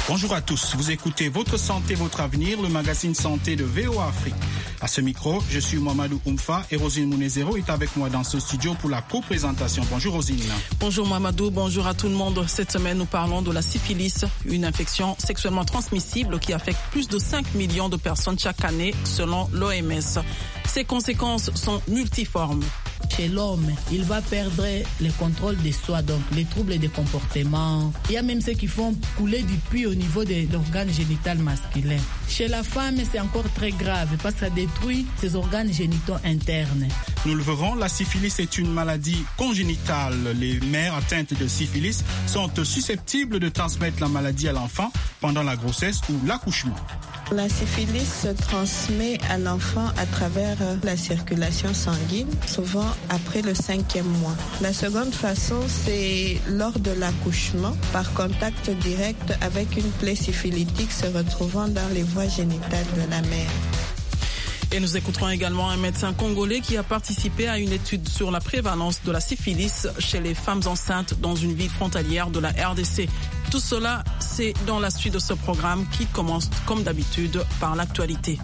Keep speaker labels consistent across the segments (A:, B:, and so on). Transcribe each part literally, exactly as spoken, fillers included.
A: Bonjour à tous, vous écoutez Votre Santé, Votre Avenir, le magazine santé de V O A Afrique. À ce micro, je suis Mamadou Oumfa et Rosine Mounezero est avec moi dans ce studio pour la co-présentation. Bonjour Rosine.
B: Bonjour Mamadou, bonjour à tout le monde. Cette semaine, nous parlons de la syphilis, une infection sexuellement transmissible qui affecte plus de cinq millions de personnes chaque année selon l'O M S. Ses conséquences sont multiformes.
C: Chez l'homme, il va perdre le contrôle de soi, donc les troubles de comportement. Il y a même ceux qui font couler du puits au niveau de l'organe génital masculin. Chez la femme, c'est encore très grave parce que ça détruit ses organes génitaux internes.
A: Nous le verrons, la syphilis est une maladie congénitale. Les mères atteintes de syphilis sont susceptibles de transmettre la maladie à l'enfant pendant la grossesse ou l'accouchement.
D: La syphilis se transmet à l'enfant à travers la circulation sanguine, souvent après le cinquième mois. La seconde façon, c'est lors de l'accouchement, par contact direct avec une plaie syphilitique se retrouvant dans les voies génitales de la mère.
B: Et nous écouterons également un médecin congolais qui a participé à une étude sur la prévalence de la syphilis chez les femmes enceintes dans une ville frontalière de la R D C. Tout cela, c'est dans la suite de ce programme qui commence comme d'habitude par l'actualité.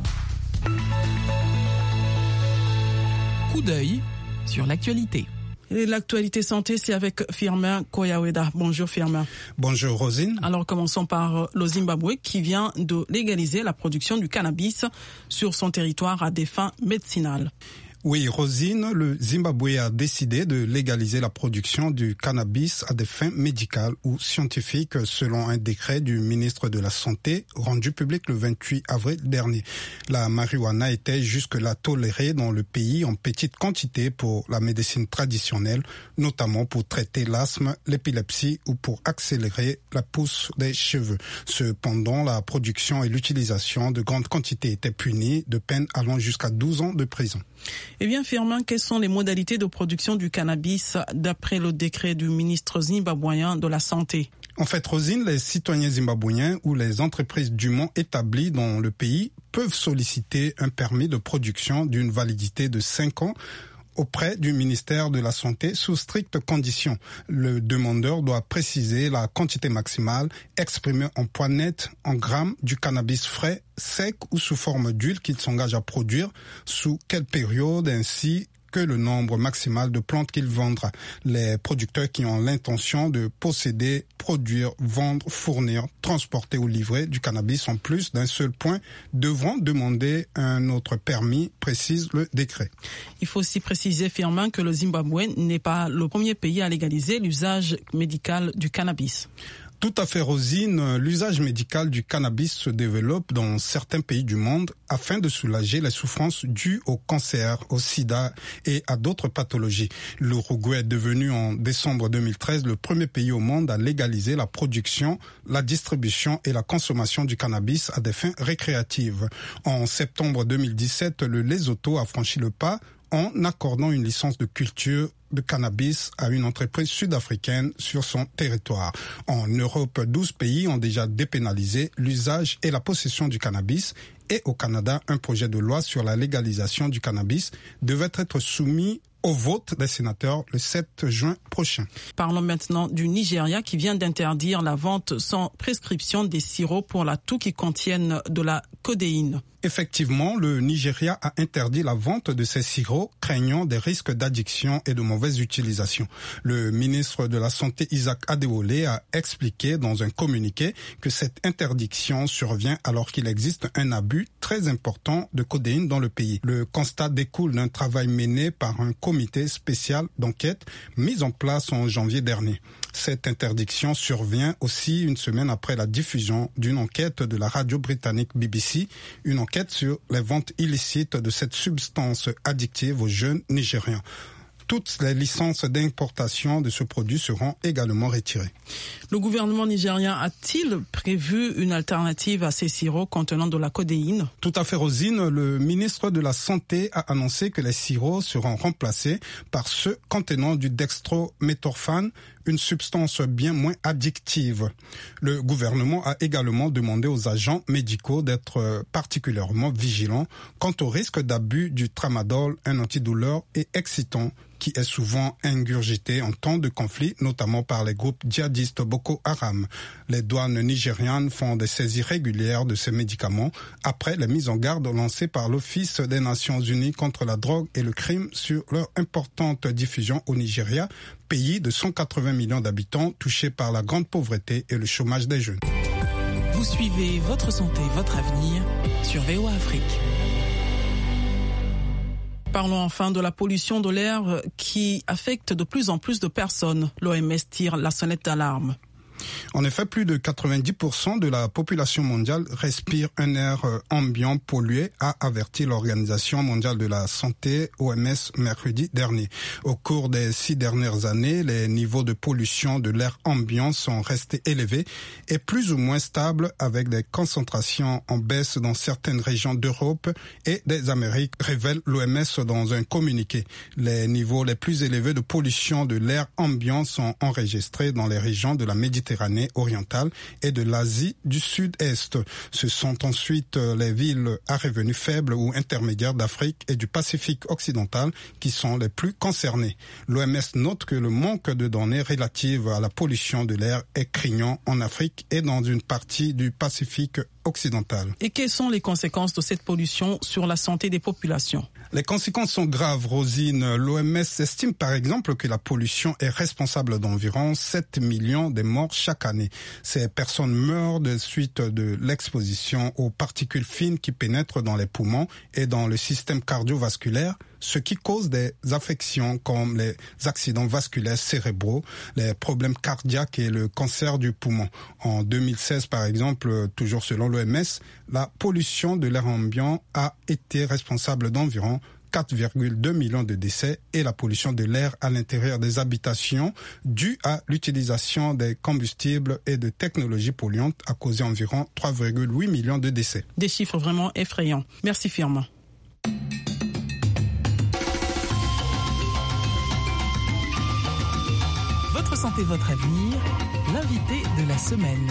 E: Coup d'œil sur l'actualité.
B: Et l'actualité santé, c'est avec Firmin Koyaweda. Bonjour Firmin.
F: Bonjour Rosine.
B: Alors commençons par le Zimbabwe qui vient de légaliser la production du cannabis sur son territoire à des fins médicinales.
F: Oui, Rosine, le Zimbabwe a décidé de légaliser la production du cannabis à des fins médicales ou scientifiques selon un décret du ministre de la Santé rendu public le vingt-huit avril dernier. La marijuana était jusque-là tolérée dans le pays en petite quantité pour la médecine traditionnelle, notamment pour traiter l'asthme, l'épilepsie ou pour accélérer la pousse des cheveux. Cependant, la production et l'utilisation de grandes quantités étaient punies de peines allant jusqu'à douze ans de prison.
B: Eh bien, Firmin, quelles sont les modalités de production du cannabis d'après le décret du ministre zimbabwéen de la Santé?
F: En fait, Rosine, les citoyens zimbabwéens ou les entreprises dûment établies dans le pays peuvent solliciter un permis de production d'une validité de cinq ans auprès du ministère de la Santé sous strictes conditions. Le demandeur doit préciser la quantité maximale exprimée en poids net en grammes du cannabis frais, sec ou sous forme d'huile qu'il s'engage à produire, sous quelle période ainsi que le nombre maximal de plantes qu'il vendra. Les producteurs qui ont l'intention de posséder, produire, vendre, fournir, transporter ou livrer du cannabis en plus d'un seul point devront demander un autre permis, précise le décret.
B: Il faut aussi préciser, Firmin, que le Zimbabwe n'est pas le premier pays à légaliser l'usage médical du cannabis.
F: Tout à fait, Rosine. L'usage médical du cannabis se développe dans certains pays du monde afin de soulager les souffrances dues au cancer, au sida et à d'autres pathologies. L'Uruguay est devenu en décembre deux mille treize le premier pays au monde à légaliser la production, la distribution et la consommation du cannabis à des fins récréatives. En septembre deux mille dix-sept, le Lesotho a franchi le pas en accordant une licence de culture de cannabis à une entreprise sud-africaine sur son territoire. En Europe, douze pays ont déjà dépénalisé l'usage et la possession du cannabis. Et au Canada, un projet de loi sur la légalisation du cannabis devait être soumis au vote des sénateurs le sept juin prochain.
B: Parlons maintenant du Nigeria qui vient d'interdire la vente sans prescription des sirops pour la toux qui contiennent de la codéine.
F: Effectivement, le Nigeria a interdit la vente de ces sirops, craignant des risques d'addiction et de mauvaise utilisation. Le ministre de la Santé, Isaac Adewole, a expliqué dans un communiqué que cette interdiction survient alors qu'il existe un abus très important de codéine dans le pays. Le constat découle d'un travail mené par un comité spécial d'enquête mis en place en janvier dernier. Cette interdiction survient aussi une semaine après la diffusion d'une enquête de la radio britannique B B C, une enquête sur les ventes illicites de cette substance addictive aux jeunes Nigérians. Toutes les licences d'importation de ce produit seront également retirées.
B: Le gouvernement nigérien a-t-il prévu une alternative à ces sirops contenant de la codéine?
F: Tout à fait, Rosine. Le ministre de la Santé a annoncé que les sirops seront remplacés par ceux contenant du dextrométhorphane, une substance bien moins addictive. Le gouvernement a également demandé aux agents médicaux d'être particulièrement vigilants quant au risque d'abus du tramadol, un antidouleur et excitant qui est souvent ingurgité en temps de conflit, notamment par les groupes djihadistes Boko Haram. Les douanes nigérianes font des saisies régulières de ces médicaments après les mises en garde lancées par l'Office des Nations Unies contre la drogue et le crime sur leur importante diffusion au Nigeria, pays de cent quatre-vingts millions d'habitants touché par la grande pauvreté et le chômage des jeunes.
E: Vous suivez Votre Santé, Votre Avenir sur V O A Afrique.
B: Parlons enfin de la pollution de l'air qui affecte de plus en plus de personnes. L'O M S tire la sonnette d'alarme.
F: En effet, plus de quatre-vingt-dix pour cent de la population mondiale respire un air ambiant pollué, a averti l'Organisation mondiale de la santé, O M S, mercredi dernier. Au cours des six dernières années, les niveaux de pollution de l'air ambiant sont restés élevés et plus ou moins stables, avec des concentrations en baisse dans certaines régions d'Europe et des Amériques, révèle l'O M S dans un communiqué. Les niveaux les plus élevés de pollution de l'air ambiant sont enregistrés dans les régions de la Méditerranée orientale et de l'Asie du Sud-Est. Ce sont ensuite les villes à revenus faibles ou intermédiaires d'Afrique et du Pacifique occidental qui sont les plus concernées. L'O M S note que le manque de données relatives à la pollution de l'air est criant en Afrique et dans une partie du Pacifique occidental.
B: Et quelles sont les conséquences de cette pollution sur la santé des populations?
F: Les conséquences sont graves, Rosine. L'O M S estime par exemple que la pollution est responsable d'environ sept millions de morts chaque année. Ces personnes meurent de suite de l'exposition aux particules fines qui pénètrent dans les poumons et dans le système cardiovasculaire, ce qui cause des affections comme les accidents vasculaires cérébraux, les problèmes cardiaques et le cancer du poumon. En deux mille seize, par exemple, toujours selon l'O M S, la pollution de l'air ambiant a été responsable d'environ quatre virgule deux millions de décès et la pollution de l'air à l'intérieur des habitations due à l'utilisation des combustibles et de technologies polluantes a causé environ trois virgule huit millions de décès.
B: Des chiffres vraiment effrayants. Merci Firmin.
E: Votre santé, votre avenir, l'invité de la semaine.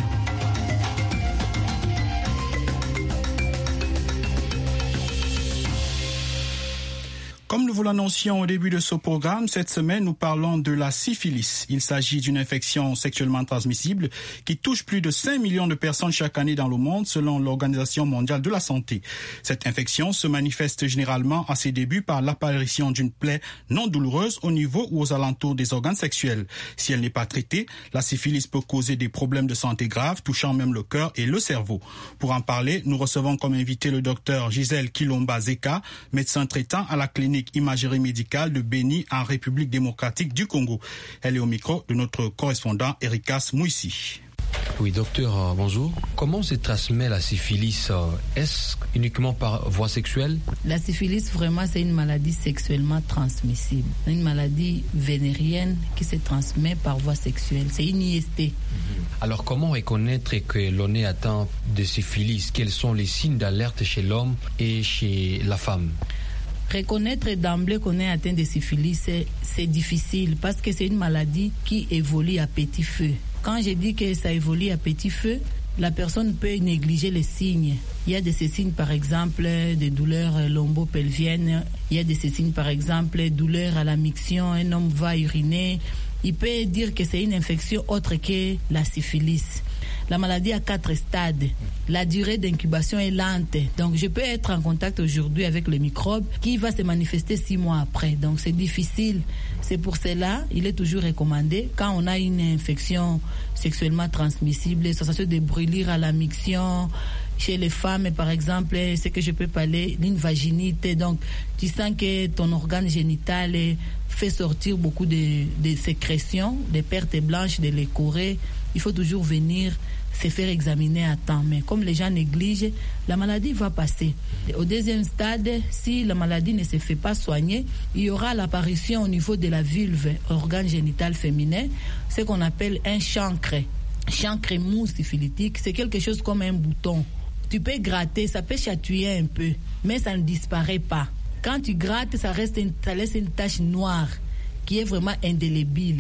A: Comme nous vous l'annoncions au début de ce programme, cette semaine, nous parlons de la syphilis. Il s'agit d'une infection sexuellement transmissible qui touche plus de cinq millions de personnes chaque année dans le monde, selon l'Organisation mondiale de la santé. Cette infection se manifeste généralement à ses débuts par l'apparition d'une plaie non douloureuse au niveau ou aux alentours des organes sexuels. Si elle n'est pas traitée, la syphilis peut causer des problèmes de santé graves, touchant même le cœur et le cerveau. Pour en parler, nous recevons comme invité le docteur Gisèle Kilomba-Zeka, médecin traitant à la clinique imagerie médicale de Béni en République démocratique du Congo. Elle est au micro de notre correspondant Erikas Mouissi.
G: Oui, docteur, bonjour. Comment se transmet la syphilis? Est-ce uniquement par voie sexuelle?
C: La syphilis, vraiment, c'est une maladie sexuellement transmissible. C'est une maladie vénérienne qui se transmet par voie sexuelle. C'est une I S T.
G: Alors, comment reconnaître que l'on est atteint de syphilis? Quels sont les signes d'alerte chez l'homme et chez la femme?
C: Reconnaître d'emblée qu'on est atteint de syphilis, c'est, c'est difficile parce que c'est une maladie qui évolue à petit feu. Quand je dis que ça évolue à petit feu, la personne peut négliger les signes. Il y a de ces signes, par exemple, des douleurs lombo-pelviennes. Il y a de ces signes, par exemple, douleurs à la miction. Un homme va uriner. Il peut dire que c'est une infection autre que la syphilis. La maladie a quatre stades. La durée d'incubation est lente. Donc, je peux être en contact aujourd'hui avec le microbe qui va se manifester six mois après. Donc, c'est difficile. C'est pour cela, il est toujours recommandé, quand on a une infection sexuellement transmissible, sensation de brûlure à la miction, chez les femmes, par exemple, c'est que je peux parler d'une vaginite. Donc, tu sens que ton organe génital fait sortir beaucoup de, de sécrétions, des pertes blanches, de l'écorée. Il faut toujours venir se faire examiner à temps. Mais comme les gens négligent, la maladie va passer. Au deuxième stade, si la maladie ne se fait pas soigner, il y aura l'apparition au niveau de la vulve, organe génital féminin, ce qu'on appelle un chancre. Chancre mou syphilitique, c'est quelque chose comme un bouton. Tu peux gratter, ça peut chatouiller un peu, mais ça ne disparaît pas. Quand tu grattes, ça, reste une, ça laisse une tache noire qui est vraiment indélébile.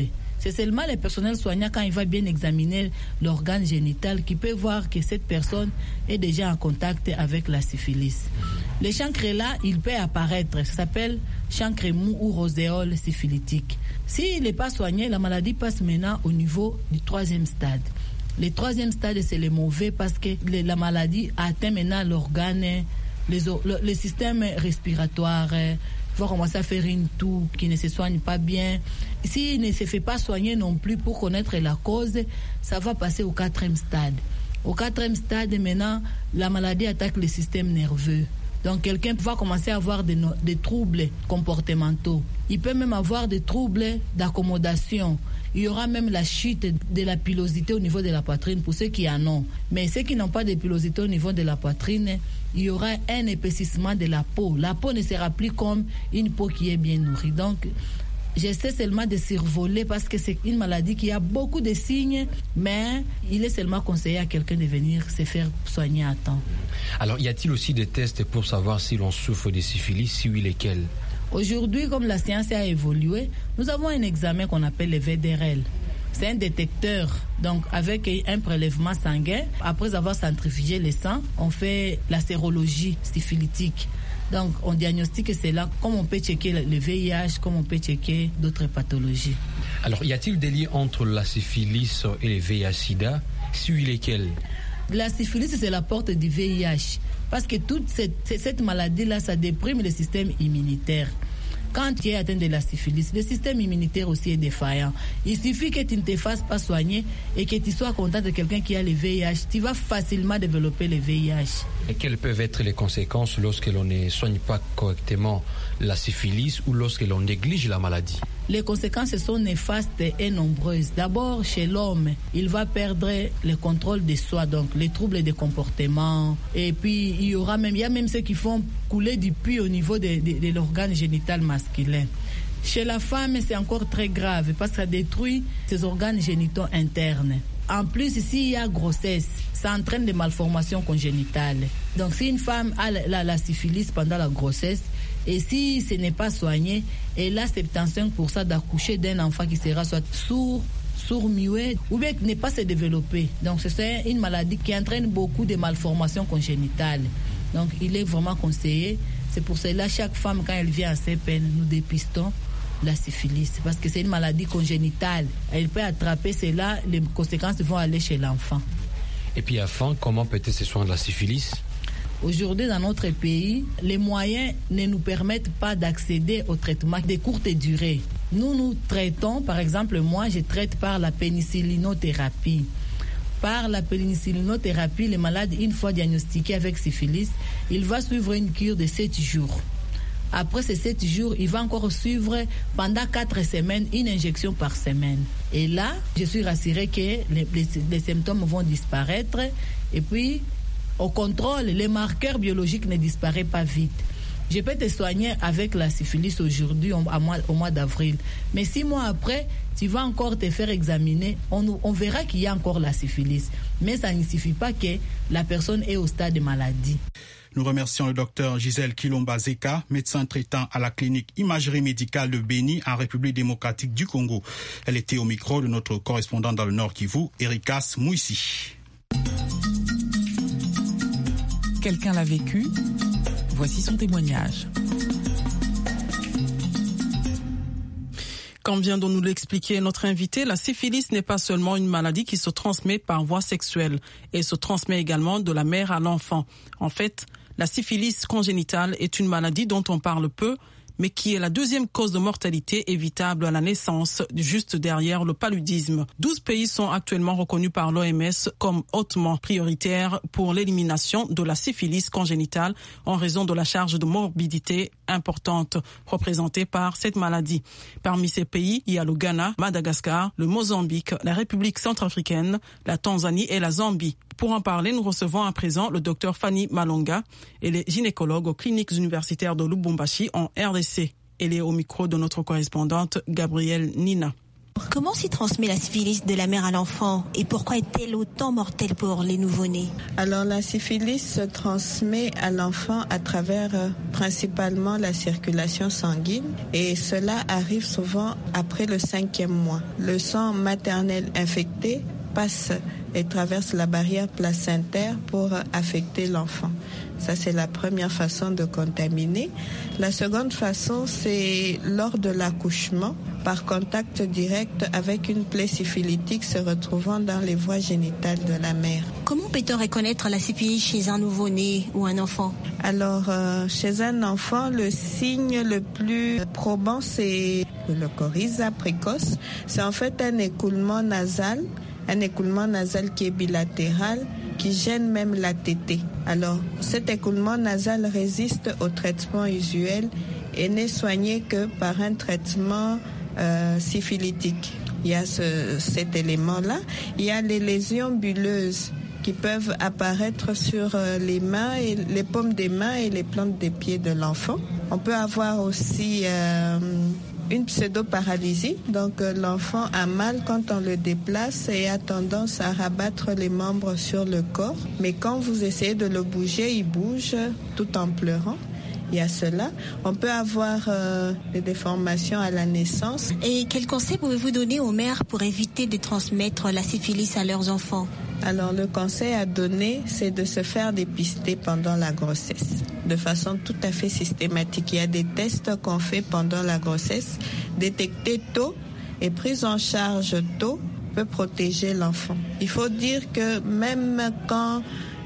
C: C'est seulement le personnel soignant, quand il va bien examiner l'organe génital, qui peut voir que cette personne est déjà en contact avec la syphilis. Le chancre là, il peut apparaître. Ça s'appelle chancre mou ou roséole syphilitique. S'il n'est pas soigné, la maladie passe maintenant au niveau du troisième stade. Le troisième stade, c'est le mauvais parce que la maladie atteint maintenant l'organe, les, le, le système respiratoire. Il va commencer à faire une toux qui ne se soigne pas bien. S'il ne se fait pas soigner non plus pour connaître la cause, ça va passer au quatrième stade. Au quatrième stade, maintenant, la maladie attaque le système nerveux. Donc, quelqu'un va commencer à avoir des, des troubles comportementaux. Il peut même avoir des troubles d'accommodation. Il y aura même la chute de la pilosité au niveau de la poitrine pour ceux qui en ont. Mais ceux qui n'ont pas de pilosité au niveau de la poitrine, il y aura un épaississement de la peau. La peau ne sera plus comme une peau qui est bien nourrie. Donc, j'essaie seulement de survoler parce que c'est une maladie qui a beaucoup de signes, mais il est seulement conseillé à quelqu'un de venir se faire soigner à temps.
G: Alors, y a-t-il aussi des tests pour savoir si l'on souffre de syphilis, si oui, lesquels?
C: Aujourd'hui, comme la science a évolué, nous avons un examen qu'on appelle le V D R L. C'est un détecteur, donc avec un prélèvement sanguin. Après avoir centrifugé le sang, on fait la sérologie syphilitique. Donc, on diagnostique cela comme on peut checker le V I H, comme on peut checker d'autres pathologies.
G: Alors, y a-t-il des liens entre la syphilis et le V I H-Sida? Si oui, lesquels?
C: La syphilis, c'est la porte du V I H. Parce que toute cette, cette maladie-là, ça déprime le système immunitaire. Quand tu es atteint de la syphilis, le système immunitaire aussi est défaillant. Il suffit que tu ne te fasses pas soigner et que tu sois content de quelqu'un qui a le V I H. Tu vas facilement développer le V I H.
G: Et quelles peuvent être les conséquences lorsque l'on ne soigne pas correctement la syphilis ou lorsque l'on néglige la maladie?
C: Les conséquences sont néfastes et nombreuses. D'abord, chez l'homme, il va perdre le contrôle de soi, donc les troubles de comportement. Et puis, il y aura même, il y a même ceux qui font couler du puits au niveau de, de, de l'organe génital masculin. Chez la femme, c'est encore très grave parce que ça détruit ses organes génitaux internes. En plus, s'il y a grossesse, ça entraîne des malformations congénitales. Donc, si une femme a la, la, la syphilis pendant la grossesse, et si ce n'est pas soigné, elle a soixante-quinze pour cent d'accoucher d'un enfant qui sera soit sourd, sourd-muet, ou bien qui n'est pas se développer. Donc, c'est une maladie qui entraîne beaucoup de malformations congénitales. Donc, il est vraiment conseillé. C'est pour cela, chaque femme, quand elle vient à ses peines, nous dépistons la syphilis. Parce que c'est une maladie congénitale. Elle peut attraper cela, les conséquences vont aller chez l'enfant.
G: Et puis, enfin, comment peut-elle se soigner de la syphilis?
C: Aujourd'hui, dans notre pays, les moyens ne nous permettent pas d'accéder au traitement de courte durée. Nous, nous traitons, par exemple, moi, je traite par la pénicillinothérapie. Par la pénicillinothérapie, le malade, une fois diagnostiqué avec syphilis, il va suivre une cure de sept jours. Après ces sept jours, il va encore suivre pendant quatre semaines une injection par semaine. Et là, je suis rassurée que les, les, les symptômes vont disparaître. Et puis, au contrôle, les marqueurs biologiques ne disparaissent pas vite. Je peux te soigner avec la syphilis aujourd'hui, au mois, au mois d'avril. Mais six mois après, tu vas encore te faire examiner. On, on verra qu'il y a encore la syphilis. Mais ça ne suffit pas que la personne est au stade de maladie.
A: Nous remercions le docteur Gisèle Kilomba-Zeka, médecin traitant à la clinique imagerie médicale de Béni en République démocratique du Congo. Elle était au micro de notre correspondant dans le Nord Kivu, Erikas Mouissi.
E: Quelqu'un l'a vécu. Voici son témoignage.
B: Comme vient de nous l'expliquer notre invité, la syphilis n'est pas seulement une maladie qui se transmet par voie sexuelle. Elle se transmet également de la mère à l'enfant. En fait, la syphilis congénitale est une maladie dont on parle peu, mais qui est la deuxième cause de mortalité évitable à la naissance, juste derrière le paludisme. douze pays sont actuellement reconnus par l'O M S comme hautement prioritaires pour l'élimination de la syphilis congénitale en raison de la charge de morbidité importante représentée par cette maladie. Parmi ces pays, il y a le Ghana, Madagascar, le Mozambique, la République centrafricaine, la Tanzanie et la Zambie. Pour en parler, nous recevons à présent le docteur Fanny Malonga. Elle est gynécologue aux cliniques universitaires de Lubumbashi en R D C. Elle est au micro de notre correspondante Gabrielle Nina.
H: Comment s'y transmet la syphilis de la mère à l'enfant et pourquoi est-elle autant mortelle pour les nouveau-nés?
D: Alors la syphilis se transmet à l'enfant à travers euh, principalement la circulation sanguine et cela arrive souvent après le cinquième mois. Le sang maternel infecté passe et traverse la barrière placentaire pour affecter l'enfant. Ça, c'est la première façon de contaminer. La seconde façon, c'est lors de l'accouchement, par contact direct avec une plaie syphilitique se retrouvant dans les voies génitales de la mère.
H: Comment peut-on reconnaître la syphilis chez un nouveau-né ou un enfant?
D: Alors, euh, chez un enfant, le signe le plus probant, c'est le coryza précoce. C'est en fait un écoulement nasal, un écoulement nasal qui est bilatéral, qui gêne même la tétée. Alors, cet écoulement nasal résiste au traitement usuel et n'est soigné que par un traitement euh, syphilitique. Il y a ce, cet élément-là. Il y a les lésions bulleuses qui peuvent apparaître sur euh, les mains, et les paumes des mains et les plantes des pieds de l'enfant. On peut avoir aussi euh, une pseudo-paralysie, donc euh, l'enfant a mal quand on le déplace et a tendance à rabattre les membres sur le corps. Mais quand vous essayez de le bouger, il bouge tout en pleurant. Il y a cela. On peut avoir euh, des déformations à la naissance.
H: Et quels conseils pouvez-vous donner aux mères pour éviter de transmettre la syphilis à leurs enfants?
D: Alors le conseil à donner, c'est de se faire dépister pendant la grossesse, de façon tout à fait systématique. Il y a des tests qu'on fait pendant la grossesse. Détecter tôt et prise en charge tôt peut protéger l'enfant. Il faut dire que même quand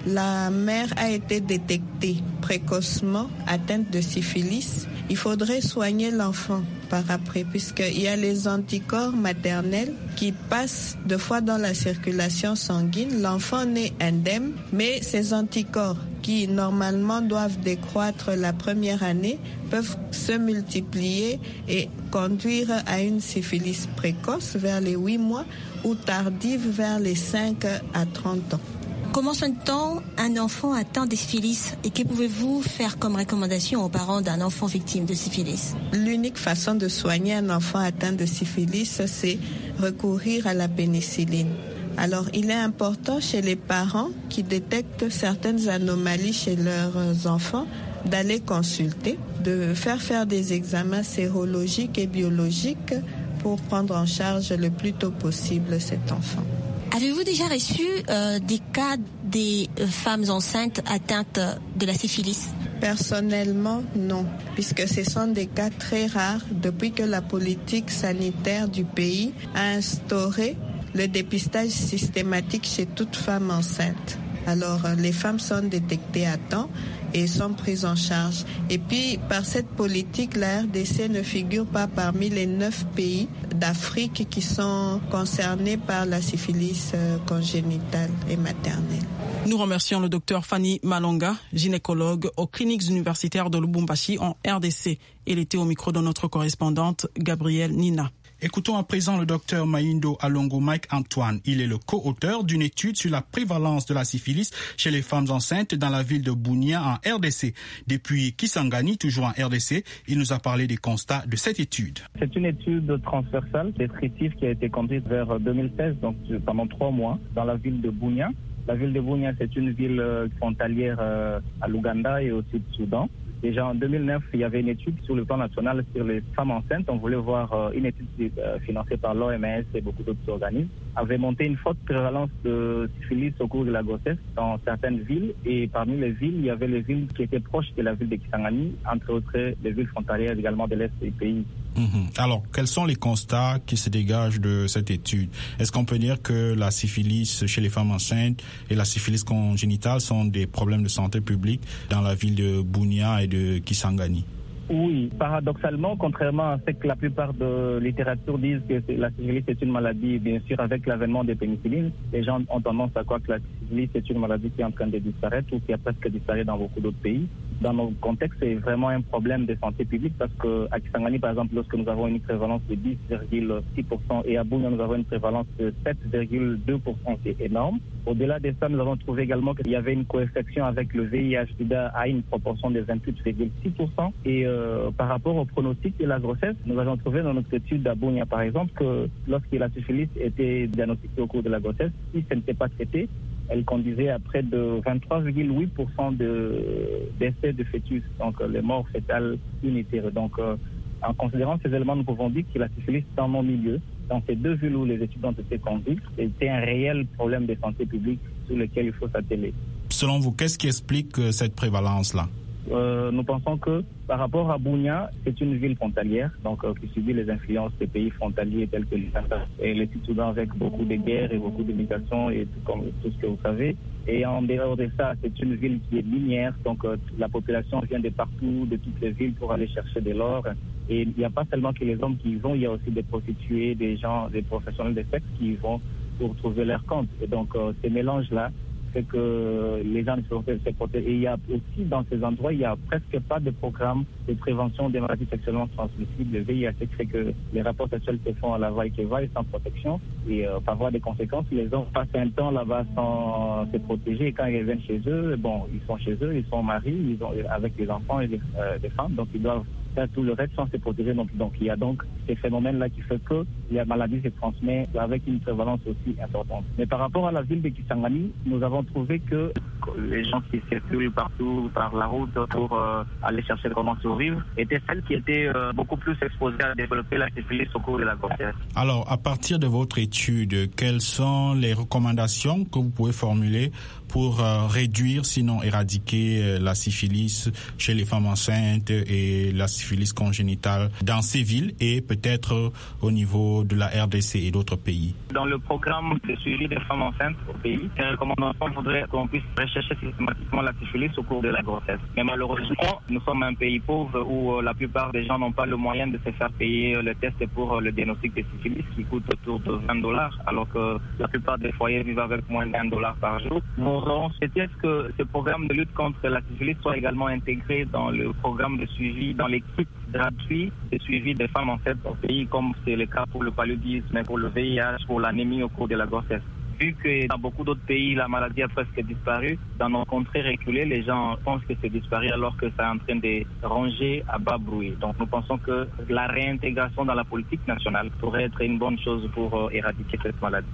D: la mère a été détectée précocement atteinte de syphilis, il faudrait soigner l'enfant par après, puisqu'il y a les anticorps maternels qui passent deux fois dans la circulation sanguine. L'enfant naît indemne, mais ces anticorps qui normalement doivent décroître la première année peuvent se multiplier et conduire à une syphilis précoce vers les huit mois ou tardive vers les cinq à trente ans.
H: Comment soigne-t-on un enfant atteint de syphilis et que pouvez-vous faire comme recommandation aux parents d'un enfant victime de syphilis?
D: L'unique façon de soigner un enfant atteint de syphilis, c'est recourir à la pénicilline. Alors, il est important chez les parents qui détectent certaines anomalies chez leurs enfants d'aller consulter, de faire faire des examens sérologiques et biologiques pour prendre en charge le plus tôt possible cet enfant.
H: Avez-vous déjà reçu euh, des cas des euh, femmes enceintes atteintes de la syphilis?
D: Personnellement, non, puisque ce sont des cas très rares depuis que la politique sanitaire du pays a instauré le dépistage systématique chez toute femme enceinte. Alors, les femmes sont détectées à temps et sont prises en charge. Et puis, par cette politique, la R D C ne figure pas parmi les neuf pays d'Afrique qui sont concernés par la syphilis congénitale et maternelle.
B: Nous remercions le docteur Fanny Malonga, gynécologue aux cliniques universitaires de Lubumbashi en R D C. Elle était au micro de notre correspondante Gabrielle Nina.
A: Écoutons à présent le docteur Maindo Alongo Mike Antoine. Il est le co-auteur d'une étude sur la prévalence de la syphilis chez les femmes enceintes dans la ville de Bunia en R D C. Depuis Kisangani, toujours en R D C, il nous a parlé des constats de cette étude.
I: C'est une étude transversale, descriptive, qui a été conduite vers deux mille seize, donc pendant trois mois, dans la ville de Bunia. La ville de Bunia, c'est une ville frontalière à l'Ouganda et au Sud-Soudan. Déjà en deux mille neuf, il y avait une étude sur le plan national sur les femmes enceintes. On voulait voir euh, une étude euh, financée par l'O M S et beaucoup d'autres organismes. Avait monté une forte prévalence de syphilis au cours de la grossesse dans certaines villes. Et parmi les villes, il y avait les villes qui étaient proches de la ville de Kisangani, entre autres les villes frontalières également de l'Est du pays.
A: Mmh. Alors, quels sont les constats qui se dégagent de cette étude? Est-ce qu'on peut dire que la syphilis chez les femmes enceintes et la syphilis congénitale sont des problèmes de santé publique dans la ville de Bunia et de Kisangani?
I: Oui, paradoxalement, contrairement à ce que la plupart de littérature disent que la syphilis est une maladie, bien sûr, avec l'avènement des pénicillines, les gens ont tendance à croire que la syphilis est une maladie qui est en train de disparaître ou qui a presque disparu dans beaucoup d'autres pays. Dans nos contextes, c'est vraiment un problème de santé publique parce qu'à Kisangani, par exemple, lorsque nous avons une prévalence de dix virgule six pour cent et à Bunia, nous avons une prévalence de sept virgule deux pour cent, c'est énorme. Au-delà de ça, nous avons trouvé également qu'il y avait une co-infection avec le V I H-Sida à une proportion de vingt-huit virgule six pour cent et euh, euh, par rapport au pronostic de la grossesse, nous avons trouvé dans notre étude à Bunia, par exemple, que lorsque la syphilis était diagnostiquée au cours de la grossesse, si ce n'était pas traité, elle conduisait à près de vingt-trois virgule huit pour cent de décès de fœtus, donc euh, les morts fétales unitaires. Donc, euh, en considérant ces éléments, nous pouvons dire que la syphilis dans nos milieux, dans ces deux villes où les étudiants étaient conduits, c'était un réel problème de santé publique sur lequel il faut s'atteler.
A: Selon vous, qu'est-ce qui explique cette prévalence-là ?
I: Euh, nous pensons que par rapport à Bunia, c'est une ville frontalière, donc euh, qui subit les influences des pays frontaliers tels que l'Ouganda et le Sud-Soudan, avec beaucoup de guerres et beaucoup de migrations et tout, comme tout ce que vous savez. Et en dehors de ça, c'est une ville qui est minière, donc euh, la population vient de partout, de toutes les villes pour aller chercher de l'or. Et il n'y a pas seulement que les hommes qui y vont, il y a aussi des prostituées, des gens, des professionnels de sexe qui y vont pour trouver leur compte. Et donc euh, ces mélanges-là, c'est que les gens ne se peuvent se protéger. Et il y a aussi dans ces endroits, il n'y a presque pas de programme de prévention des maladies sexuellement transmissibles. Le V I H fait que les rapports sexuels se font à la va-et-va sans protection. Et euh, par voie des conséquences, les hommes passent un temps là-bas sans se protéger. Et quand ils reviennent chez eux, bon, ils sont chez eux, ils sont mariés, ils ont, avec les enfants et les, euh, les femmes, donc ils doivent faire tout le reste sans se protéger. Donc, donc il y a donc ces phénomènes-là qui font que la maladie se transmet avec une prévalence aussi importante. Mais par rapport à la ville de Kisangani, nous avons trouvé que les gens qui circulent partout par la route pour euh, aller chercher comment survivre étaient celles qui étaient euh, beaucoup plus exposées à développer la syphilis au cours de la grossesse.
A: Alors, à partir de votre étude, quelles sont les recommandations que vous pouvez formuler pour euh, réduire, sinon éradiquer euh, la syphilis chez les femmes enceintes et la syphilis congénitale dans ces villes et peut-être euh, au niveau de la R D C et d'autres pays?
I: Dans le programme de suivi des femmes enceintes au pays, les recommandations voudraient qu'on puisse rechercher systématiquement la syphilis au cours de la grossesse. Mais malheureusement, nous sommes un pays pauvre où euh, la plupart des gens n'ont pas le moyen de se faire payer euh, le test pour euh, le diagnostic de syphilis qui coûte autour de vingt dollars, alors que la plupart des foyers vivent avec moins d'un dollar par jour. Nous aurons souhaité que ce programme de lutte contre la syphilis soit également intégré dans le programme de suivi, dans les kits gratuits de suivi des femmes enceintes au pays, comme c'est le cas pour le paludisme, pour le V I H, pour l'anémie au cours de la grossesse. Vu que dans beaucoup d'autres pays, la maladie a presque disparu, dans nos contrées reculées, les gens pensent que c'est disparu alors que c'est en train de ronger à bas bruit. Donc nous pensons que la réintégration dans la politique nationale pourrait être une bonne chose pour éradiquer cette maladie.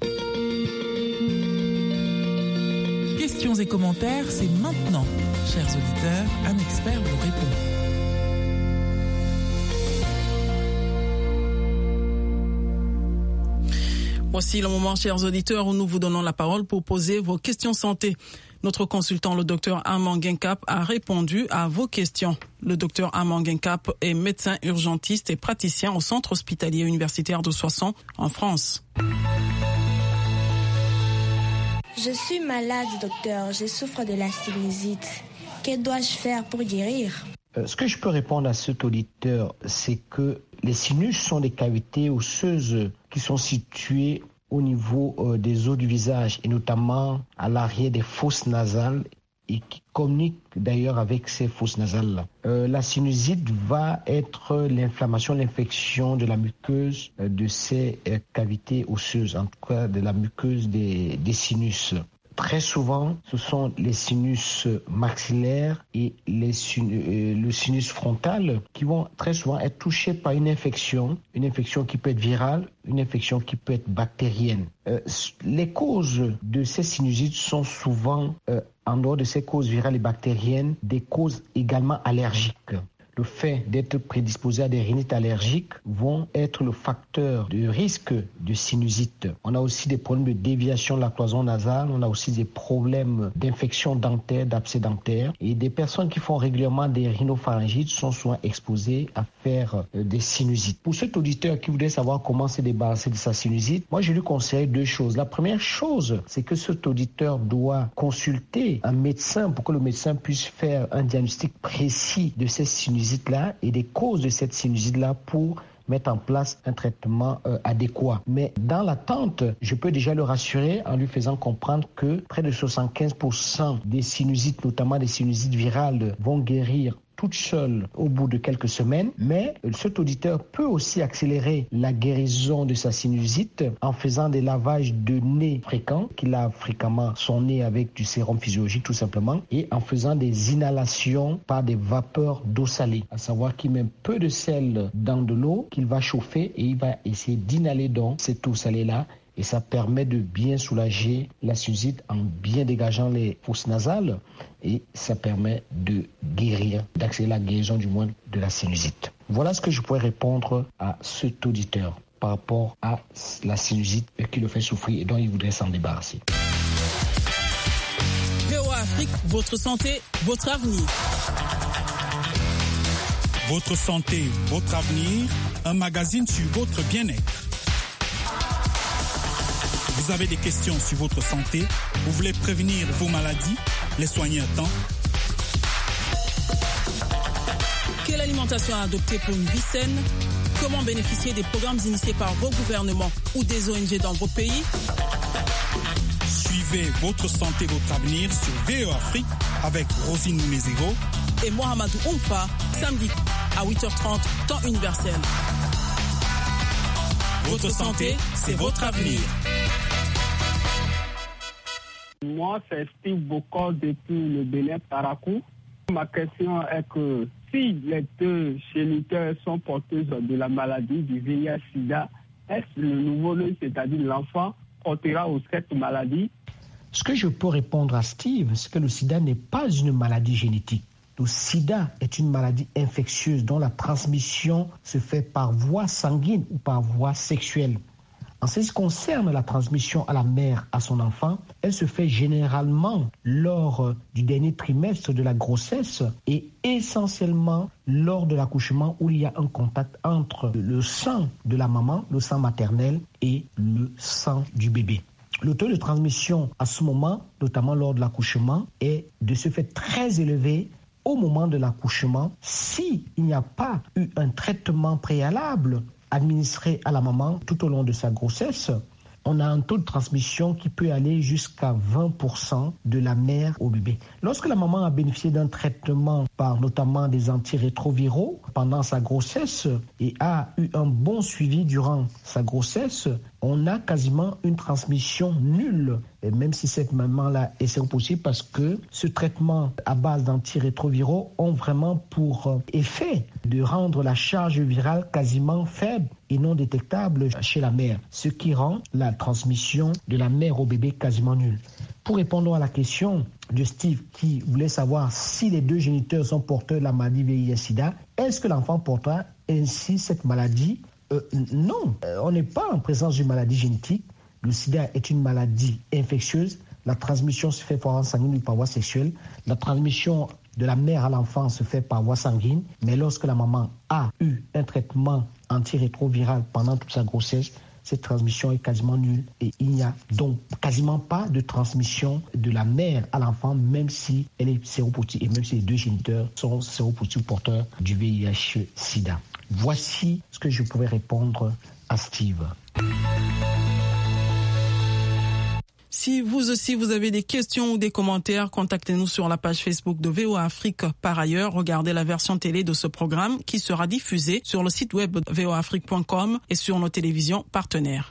E: Questions et commentaires, c'est maintenant. Chers auditeurs, un expert vous répond.
B: Voici le moment, chers auditeurs, où nous vous donnons la parole pour poser vos questions santé. Notre consultant, le docteur Armand Guincap, a répondu à vos questions. Le docteur Armand Guincap est médecin urgentiste et praticien au centre hospitalier universitaire de Soissons, en France.
J: Je suis malade, docteur. Je souffre de la sinusite. Que dois-je faire pour guérir ?
K: Euh, ce que je peux répondre à cet auditeur, c'est que les sinus sont des cavités osseuses qui sont situées au niveau euh, des os du visage et notamment à l'arrière des fosses nasales et qui communiquent d'ailleurs avec ces fosses nasales-là. Euh, la sinusite va être l'inflammation, l'infection de la muqueuse euh, de ces euh, cavités osseuses, en tout cas de la muqueuse des, des sinus. Très souvent, ce sont les sinus maxillaires et les sinus, euh, le sinus frontal qui vont très souvent être touchés par une infection, une infection qui peut être virale, une infection qui peut être bactérienne. Euh, les causes de ces sinusites sont souvent, euh, en dehors de ces causes virales et bactériennes, des causes également allergiques. Le fait d'être prédisposé à des rhinites allergiques vont être le facteur de risque de sinusite. On a aussi des problèmes de déviation de la cloison nasale, on a aussi des problèmes d'infection dentaire, d'abcès dentaire. Et des personnes qui font régulièrement des rhinopharyngites sont souvent exposées à faire des sinusites. Pour cet auditeur qui voudrait savoir comment se débarrasser de sa sinusite, moi je lui conseille deux choses. La première chose, c'est que cet auditeur doit consulter un médecin pour que le médecin puisse faire un diagnostic précis de ces sinusites là et des causes de cette sinusite-là pour mettre en place un traitement euh, adéquat. Mais dans l'attente, je peux déjà le rassurer en lui faisant comprendre que près de soixante-quinze pour cent des sinusites, notamment des sinusites virales, vont guérir toute seule au bout de quelques semaines, mais cet auditeur peut aussi accélérer la guérison de sa sinusite en faisant des lavages de nez fréquents, qu'il a fréquemment son nez avec du sérum physiologique tout simplement, et en faisant des inhalations par des vapeurs d'eau salée, à savoir qu'il met peu de sel dans de l'eau qu'il va chauffer et il va essayer d'inhaler donc cette eau salée-là. Et ça permet de bien soulager la sinusite en bien dégageant les fosses nasales et ça permet de guérir, d'accélérer la guérison du moins de la sinusite. Voilà ce que je pourrais répondre à cet auditeur par rapport à la sinusite qui le fait souffrir et dont il voudrait s'en débarrasser.
B: V O A Afrique, votre santé, votre avenir.
A: Votre santé, votre avenir, un magazine sur votre bien-être. Vous avez des questions sur votre santé, vous voulez prévenir vos maladies, les soigner à temps.
B: Quelle alimentation adopter pour une vie saine? Comment bénéficier des programmes initiés par vos gouvernements ou des O N G dans vos pays?
A: Suivez votre santé, votre avenir sur V O A Afrique avec Rosine Mézéro
B: et Mohamedou Oumfa, samedi à huit heures trente, temps universel. Votre santé, c'est votre avenir.
L: Moi, c'est Steve Bokor depuis le Bénin, Parakou. Ma question est que si les deux géniteurs sont porteuses de la maladie du V I H sida, est-ce le nouveau-né, c'est-à-dire l'enfant, portera aussi cette maladie?
K: Ce que je peux répondre à Steve, c'est que le sida n'est pas une maladie génétique. Le sida est une maladie infectieuse dont la transmission se fait par voie sanguine ou par voie sexuelle. En ce qui concerne la transmission à la mère à son enfant, elle se fait généralement lors du dernier trimestre de la grossesse et essentiellement lors de l'accouchement où il y a un contact entre le sang de la maman, le sang maternel et le sang du bébé. Le taux de transmission à ce moment, notamment lors de l'accouchement, est de ce fait très élevé au moment de l'accouchement s'il n'y a pas eu un traitement préalable administré à la maman tout au long de sa grossesse. On a un taux de transmission qui peut aller jusqu'à vingt pour cent de la mère au bébé. Lorsque la maman a bénéficié d'un traitement par notamment des antirétroviraux pendant sa grossesse et a eu un bon suivi durant sa grossesse, on a quasiment une transmission nulle, et même si cette maman-là est séropositive parce que ce traitement à base d'antirétroviraux ont vraiment pour effet de rendre la charge virale quasiment faible et non détectable chez la mère, ce qui rend la transmission de la mère au bébé quasiment nulle. Pour répondre à la question de Steve qui voulait savoir si les deux géniteurs sont porteurs de la maladie V I H sida, est-ce que l'enfant portera ainsi cette maladie? Euh, non, euh, on n'est pas en présence d'une maladie génétique. Le sida est une maladie infectieuse. La transmission se fait par voie sanguine ou par voie sexuelle. La transmission de la mère à l'enfant se fait par voie sanguine. Mais lorsque la maman a eu un traitement antirétroviral pendant toute sa grossesse, cette transmission est quasiment nulle. Et il n'y a donc quasiment pas de transmission de la mère à l'enfant, même si elle est séropositive et même si les deux géniteurs sont séropositifs porteurs du V I H sida. Voici ce que je pouvais répondre à Steve.
B: Si vous aussi vous avez des questions ou des commentaires, contactez-nous sur la page Facebook de V O A Afrique. Par ailleurs, regardez la version télé de ce programme qui sera diffusée sur le site web v o a afrique point com et sur nos télévisions partenaires.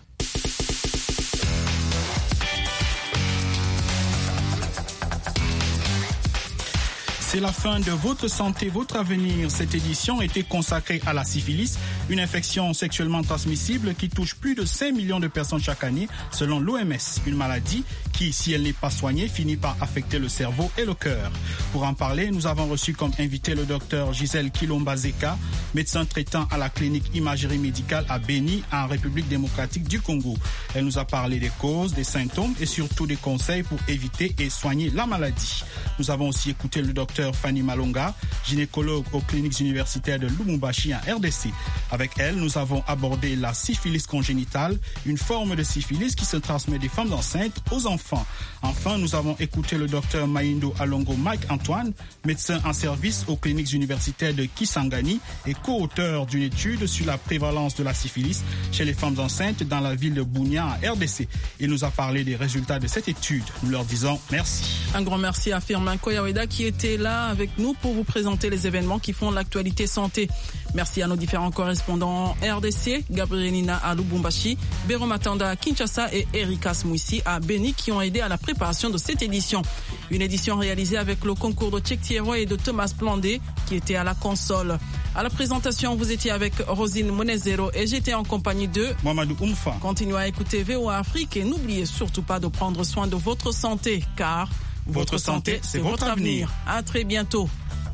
A: C'est la fin de Votre santé, votre avenir. Cette édition était consacrée à la syphilis, une infection sexuellement transmissible qui touche plus de cinq millions de personnes chaque année, selon l'O M S. Une maladie qui, si elle n'est pas soignée, finit par affecter le cerveau et le cœur. Pour en parler, nous avons reçu comme invité le docteur Gisèle Kilomba-Zeka, médecin traitant à la clinique imagerie médicale à Beni, en République démocratique du Congo. Elle nous a parlé des causes, des symptômes et surtout des conseils pour éviter et soigner la maladie. Nous avons aussi écouté le docteur Fanny Malonga, gynécologue aux cliniques universitaires de Lubumbashi en R D C. Avec elle, nous avons abordé la syphilis congénitale, une forme de syphilis qui se transmet des femmes enceintes aux enfants. Enfin, nous avons écouté le docteur Maindo Alongo Mike Antoine, médecin en service aux cliniques universitaires de Kisangani et co-auteur d'une étude sur la prévalence de la syphilis chez les femmes enceintes dans la ville de Bunia en R D C. Il nous a parlé des résultats de cette étude. Nous leur disons merci.
B: Un grand merci à Firmin Koyaweda qui était là là avec nous pour vous présenter les événements qui font l'actualité santé. Merci à nos différents correspondants R D C, Gabriel Nina à Lubumbashi, Béro Matanda à Kinshasa et Erika Smouissi à Beni qui ont aidé à la préparation de cette édition. Une édition réalisée avec le concours de Tchèque Thierry et de Thomas Plandé qui était à la console. À la présentation, vous étiez avec Rosine Monezero et j'étais en compagnie de
A: Mamadou Oumfa.
B: Continuez à écouter V O A Afrique et n'oubliez surtout pas de prendre soin de votre santé car votre, votre santé, santé c'est votre avenir. avenir. À très bientôt.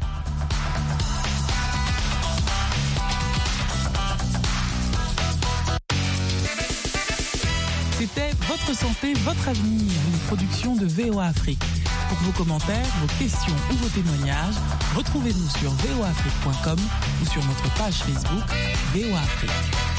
E: C'était Votre santé, votre avenir, une production de V O A Afrique. Pour vos commentaires, vos questions ou vos témoignages, retrouvez-nous sur v o afrique point com ou sur notre page Facebook V O A Afrique.